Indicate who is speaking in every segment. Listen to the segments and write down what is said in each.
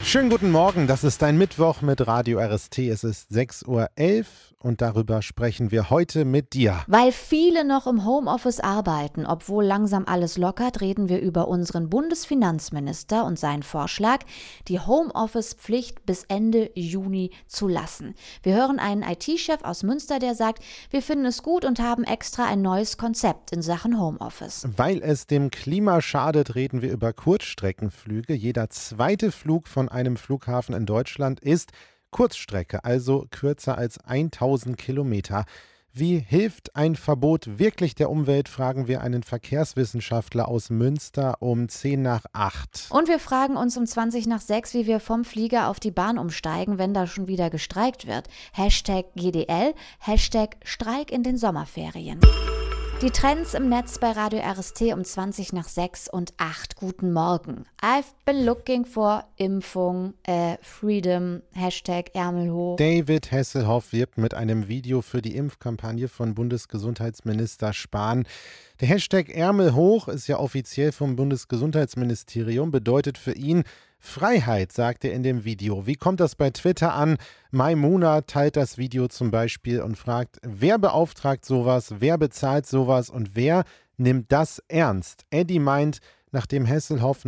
Speaker 1: Schönen guten Morgen, das ist ein Mittwoch mit Radio RST. Es ist 6:11 Uhr und darüber sprechen wir heute mit dir.
Speaker 2: Weil viele noch im Homeoffice arbeiten, obwohl langsam alles lockert, reden wir über unseren Bundesfinanzminister und seinen Vorschlag, die Homeoffice-Pflicht bis Ende Juni zu lassen. Wir hören einen IT-Chef aus Münster, der sagt, wir finden es gut und haben extra ein neues Konzept in Sachen Homeoffice.
Speaker 1: Weil es dem Klima schadet, reden wir über Kurzstreckenflüge. Jeder zweite Flug von einem Flughafen in Deutschland ist Kurzstrecke, also kürzer als 1000 Kilometer. Wie hilft ein Verbot wirklich der Umwelt, fragen wir einen Verkehrswissenschaftler aus Münster um 7:50.
Speaker 2: Und wir fragen uns um 6:20, wie wir vom Flieger auf die Bahn umsteigen, wenn da schon wieder gestreikt wird. #GDL, #Streik in den Sommerferien. Die Trends im Netz bei Radio RST um 6:20 und 8. Guten Morgen. I've been looking for Impfung, Freedom, #Ärmel hoch.
Speaker 1: David Hasselhoff wirbt mit einem Video für die Impfkampagne von Bundesgesundheitsminister Spahn. Der Hashtag Ärmel hoch ist ja offiziell vom Bundesgesundheitsministerium, bedeutet für ihn Freiheit, sagt er in dem Video. Wie kommt das bei Twitter an? Maimuna teilt das Video zum Beispiel und fragt, wer beauftragt sowas, wer bezahlt sowas und wer nimmt das ernst? Eddie meint, nachdem Hasselhoff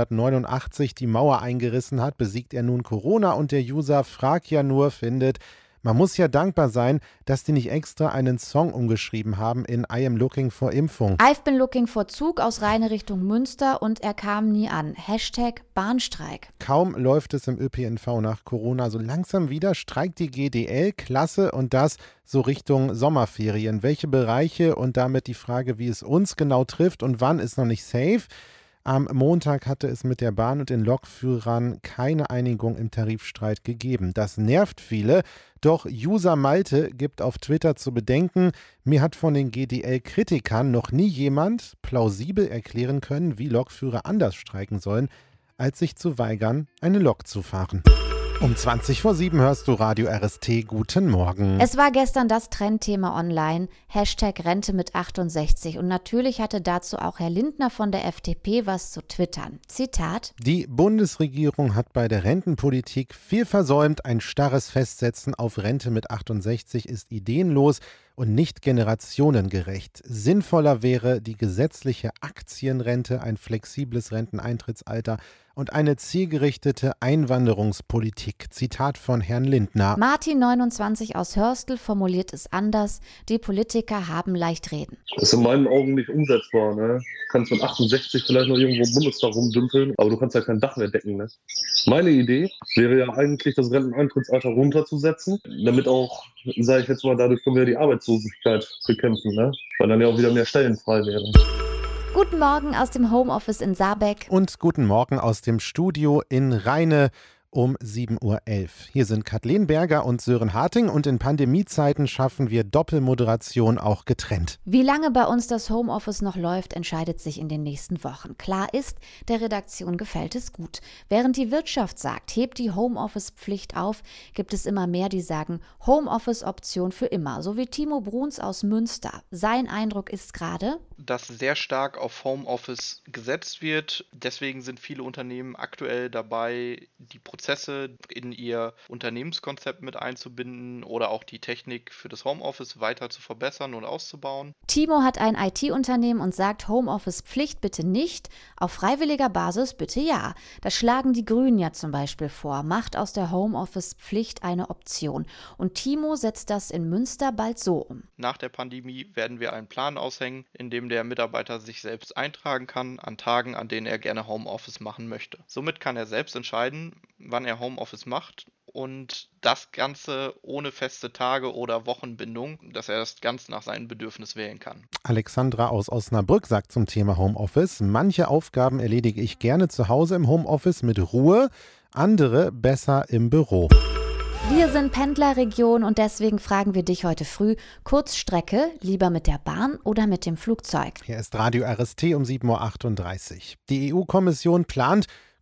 Speaker 1: 1989 die Mauer eingerissen hat, besiegt er nun Corona und der User Frag ja nur findet, man muss ja dankbar sein, dass die nicht extra einen Song umgeschrieben haben in I am looking for Impfung.
Speaker 2: I've been looking for Zug aus Rheine Richtung Münster und er kam nie an. #Bahnstreik.
Speaker 1: Kaum läuft es im ÖPNV nach Corona so langsam wieder, streikt die GDL, klasse, und das so Richtung Sommerferien. Welche Bereiche und damit die Frage, wie es uns genau trifft und wann, ist noch nicht safe. Am Montag hatte es mit der Bahn und den Lokführern keine Einigung im Tarifstreit gegeben. Das nervt viele, doch User Malte gibt auf Twitter zu bedenken, mir hat von den GDL-Kritikern noch nie jemand plausibel erklären können, wie Lokführer anders streiken sollen, als sich zu weigern, eine Lok zu fahren. Um 7:20 hörst du Radio RST. Guten Morgen.
Speaker 2: Es war gestern das Trendthema online, #Rente mit 68. Und natürlich hatte dazu auch Herr Lindner von der FDP was zu twittern. Zitat:
Speaker 1: Die Bundesregierung hat bei der Rentenpolitik viel versäumt. Ein starres Festsetzen auf Rente mit 68 ist ideenlos und nicht generationengerecht. Sinnvoller wäre die gesetzliche Aktienrente, ein flexibles Renteneintrittsalter und eine zielgerichtete Einwanderungspolitik. Zitat von Herrn Lindner.
Speaker 2: Martin, 29 aus Hörstel, formuliert es anders: Die Politiker haben leicht reden.
Speaker 3: Das ist in meinen Augen nicht umsetzbar. Ne? Du kannst mit 68 vielleicht noch irgendwo im Bundestag rumdümpeln, aber du kannst ja kein Dach mehr decken. Ne? Meine Idee wäre ja eigentlich, das Renteneintrittsalter runterzusetzen, damit auch, sage ich jetzt mal, dadurch können wir die Arbeitslosigkeit bekämpfen, ne? Weil dann ja auch wieder mehr Stellen frei wären.
Speaker 2: Guten Morgen aus dem Homeoffice in Saarbeck.
Speaker 1: Und guten Morgen aus dem Studio in Rheine um 7:11 Uhr. Hier sind Kathleen Berger und Sören Harting und in Pandemiezeiten schaffen wir Doppelmoderation auch getrennt.
Speaker 2: Wie lange bei uns das Homeoffice noch läuft, entscheidet sich in den nächsten Wochen. Klar ist, der Redaktion gefällt es gut. Während die Wirtschaft sagt, hebt die Homeoffice-Pflicht auf, gibt es immer mehr, die sagen, Homeoffice-Option für immer. So wie Timo Bruns aus Münster. Sein Eindruck ist gerade,
Speaker 4: dass sehr stark auf Homeoffice gesetzt wird. Deswegen sind viele Unternehmen aktuell dabei, die Prozesse in ihr Unternehmenskonzept mit einzubinden oder auch die Technik für das Homeoffice weiter zu verbessern und auszubauen.
Speaker 2: Timo hat ein IT-Unternehmen und sagt, Homeoffice-Pflicht bitte nicht, auf freiwilliger Basis bitte ja. Das schlagen die Grünen ja zum Beispiel vor, macht aus der Homeoffice-Pflicht eine Option. Und Timo setzt das in Münster bald so um.
Speaker 4: Nach der Pandemie werden wir einen Plan aushängen, in dem der Mitarbeiter sich selbst eintragen kann an Tagen, an denen er gerne Homeoffice machen möchte. Somit kann er selbst entscheiden, wann er Homeoffice macht und das Ganze ohne feste Tage oder Wochenbindung, dass er das ganz nach seinem Bedürfnis wählen kann.
Speaker 1: Alexandra aus Osnabrück sagt zum Thema Homeoffice, manche Aufgaben erledige ich gerne zu Hause im Homeoffice mit Ruhe, andere besser im Büro.
Speaker 2: Wir sind Pendlerregion und deswegen fragen wir dich heute früh, Kurzstrecke, lieber mit der Bahn oder mit dem Flugzeug?
Speaker 1: Hier ist Radio RST um 7:38 Uhr. Die EU-Kommission plant,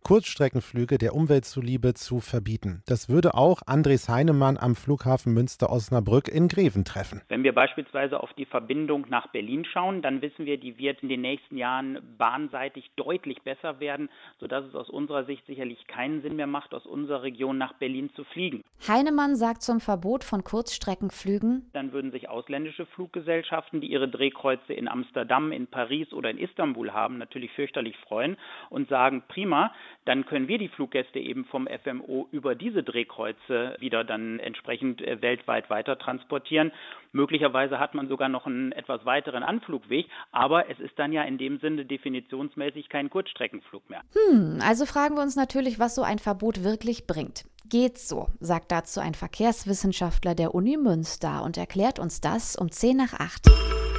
Speaker 1: Kurzstreckenflüge der Umwelt zuliebe zu verbieten. Das würde auch Andres Heinemann am Flughafen Münster-Osnabrück in Greven treffen.
Speaker 5: Wenn wir beispielsweise auf die Verbindung nach Berlin schauen, dann wissen wir, die wird in den nächsten Jahren bahnseitig deutlich besser werden, sodass es aus unserer Sicht sicherlich keinen Sinn mehr macht, aus unserer Region nach Berlin zu fliegen.
Speaker 2: Heinemann sagt zum Verbot von Kurzstreckenflügen:
Speaker 5: Dann würden sich ausländische Fluggesellschaften, die ihre Drehkreuze in Amsterdam, in Paris oder in Istanbul haben, natürlich fürchterlich freuen und sagen, prima, dann können wir die Fluggäste eben vom FMO über diese Drehkreuze wieder dann entsprechend weltweit weiter transportieren. Möglicherweise hat man sogar noch einen etwas weiteren Anflugweg, aber es ist dann ja in dem Sinne definitionsmäßig kein Kurzstreckenflug mehr.
Speaker 2: Also fragen wir uns natürlich, was so ein Verbot wirklich bringt. Geht's so, sagt dazu ein Verkehrswissenschaftler der Uni Münster und erklärt uns das um 7:10.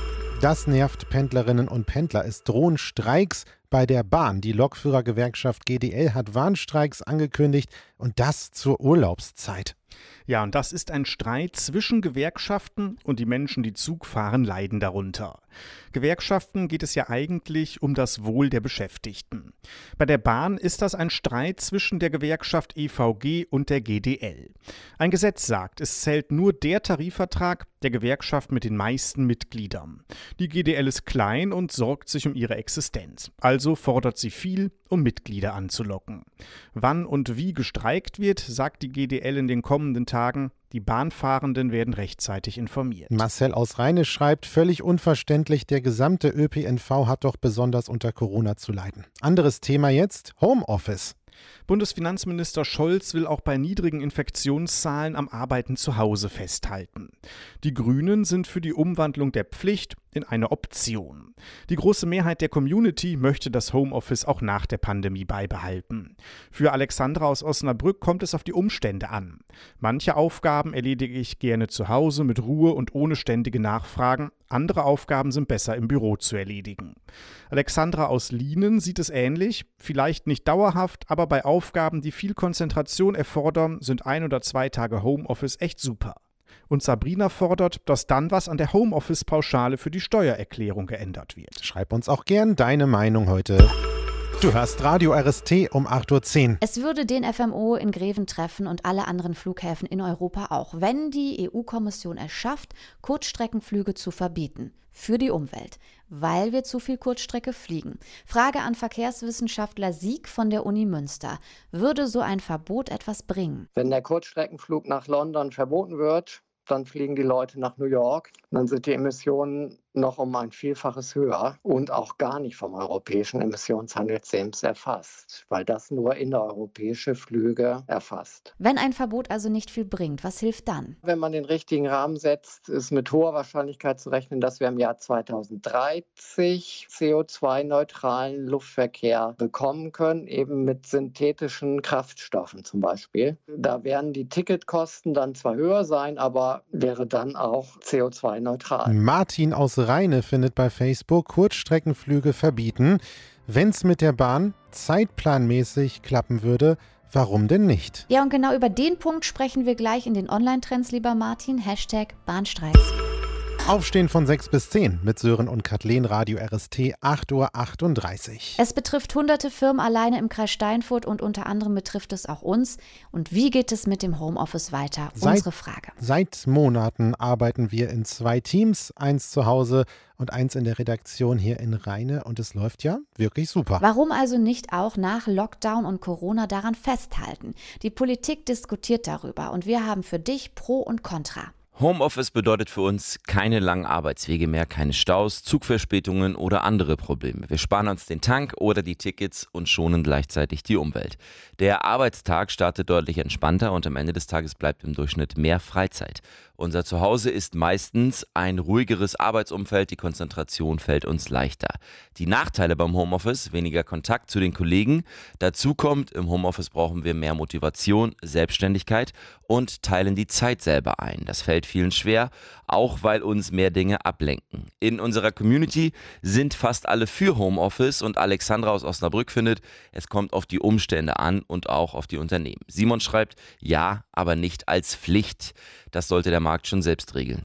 Speaker 1: Das nervt Pendlerinnen und Pendler. Es drohen Streiks bei der Bahn. Die Lokführergewerkschaft GDL hat Warnstreiks angekündigt und das zur Urlaubszeit.
Speaker 6: Ja, und das ist ein Streit zwischen Gewerkschaften und die Menschen, die Zug fahren, leiden darunter. Gewerkschaften geht es ja eigentlich um das Wohl der Beschäftigten. Bei der Bahn ist das ein Streit zwischen der Gewerkschaft EVG und der GDL. Ein Gesetz sagt, es zählt nur der Tarifvertrag der Gewerkschaft mit den meisten Mitgliedern. Die GDL ist klein und sorgt sich um ihre Existenz. Also fordert sie viel, um Mitglieder anzulocken. Wann und wie gestreikt wird, sagt die GDL in den kommenden Tagen. Die Bahnfahrenden werden rechtzeitig informiert.
Speaker 1: Marcel aus Rheine schreibt, völlig unverständlich, der gesamte ÖPNV hat doch besonders unter Corona zu leiden. Anderes Thema jetzt, Homeoffice.
Speaker 6: Bundesfinanzminister Scholz will auch bei niedrigen Infektionszahlen am Arbeiten zu Hause festhalten. Die Grünen sind für die Umwandlung der Pflicht in eine Option. Die große Mehrheit der Community möchte das Homeoffice auch nach der Pandemie beibehalten. Für Alexandra aus Osnabrück kommt es auf die Umstände an. Manche Aufgaben erledige ich gerne zu Hause mit Ruhe und ohne ständige Nachfragen. Andere Aufgaben sind besser im Büro zu erledigen. Alexandra aus Lienen sieht es ähnlich, vielleicht nicht dauerhaft, aber bei Aufgaben, die viel Konzentration erfordern, sind 1 oder 2 Tage Homeoffice echt super. Und Sabrina fordert, dass dann was an der Homeoffice-Pauschale für die Steuererklärung geändert wird.
Speaker 1: Schreib uns auch gern deine Meinung heute. Du hörst Radio RST um 8:10 Uhr.
Speaker 2: Es würde den FMO in Greven treffen und alle anderen Flughäfen in Europa auch, wenn die EU-Kommission es schafft, Kurzstreckenflüge zu verbieten. Für die Umwelt, weil wir zu viel Kurzstrecke fliegen. Frage an Verkehrswissenschaftler Sieg von der Uni Münster. Würde so ein Verbot etwas bringen?
Speaker 7: Wenn der Kurzstreckenflug nach London verboten wird, dann fliegen die Leute nach New York. Dann sind die Emissionen noch um ein Vielfaches höher und auch gar nicht vom europäischen Emissionshandelssystem erfasst, weil das nur innereuropäische Flüge erfasst.
Speaker 2: Wenn ein Verbot also nicht viel bringt, was hilft dann?
Speaker 7: Wenn man den richtigen Rahmen setzt, ist mit hoher Wahrscheinlichkeit zu rechnen, dass wir im Jahr 2030 CO2-neutralen Luftverkehr bekommen können, eben mit synthetischen Kraftstoffen zum Beispiel. Da werden die Ticketkosten dann zwar höher sein, aber wäre dann auch CO2-neutral.
Speaker 1: Martin aus Rheine findet bei Facebook Kurzstreckenflüge verbieten. Wenn's mit der Bahn zeitplanmäßig klappen würde, warum denn nicht?
Speaker 2: Ja, und genau über den Punkt sprechen wir gleich in den Online-Trends, lieber Martin. #Bahnstreiks.
Speaker 1: Aufstehen von 6 bis 10 mit Sören und Kathleen, Radio RST, 8:38 Uhr.
Speaker 2: Es betrifft hunderte Firmen alleine im Kreis Steinfurt und unter anderem betrifft es auch uns. Und wie geht es mit dem Homeoffice weiter? Unsere Frage.
Speaker 1: Seit Monaten arbeiten wir in 2 Teams, 1 zu Hause und 1 in der Redaktion hier in Rheine und es läuft ja wirklich super.
Speaker 2: Warum also nicht auch nach Lockdown und Corona daran festhalten? Die Politik diskutiert darüber und wir haben für dich Pro und Contra.
Speaker 8: Homeoffice bedeutet für uns keine langen Arbeitswege mehr, keine Staus, Zugverspätungen oder andere Probleme. Wir sparen uns den Tank oder die Tickets und schonen gleichzeitig die Umwelt. Der Arbeitstag startet deutlich entspannter und am Ende des Tages bleibt im Durchschnitt mehr Freizeit. Unser Zuhause ist meistens ein ruhigeres Arbeitsumfeld, die Konzentration fällt uns leichter. Die Nachteile beim Homeoffice, weniger Kontakt zu den Kollegen. Dazu kommt, im Homeoffice brauchen wir mehr Motivation, Selbstständigkeit und teilen die Zeit selber ein. Das fällt vielen schwer, auch weil uns mehr Dinge ablenken. In unserer Community sind fast alle für Homeoffice und Alexandra aus Osnabrück findet, es kommt auf die Umstände an und auch auf die Unternehmen. Simon schreibt, ja, aber nicht als Pflicht. Das sollte der Markt schon selbst regeln.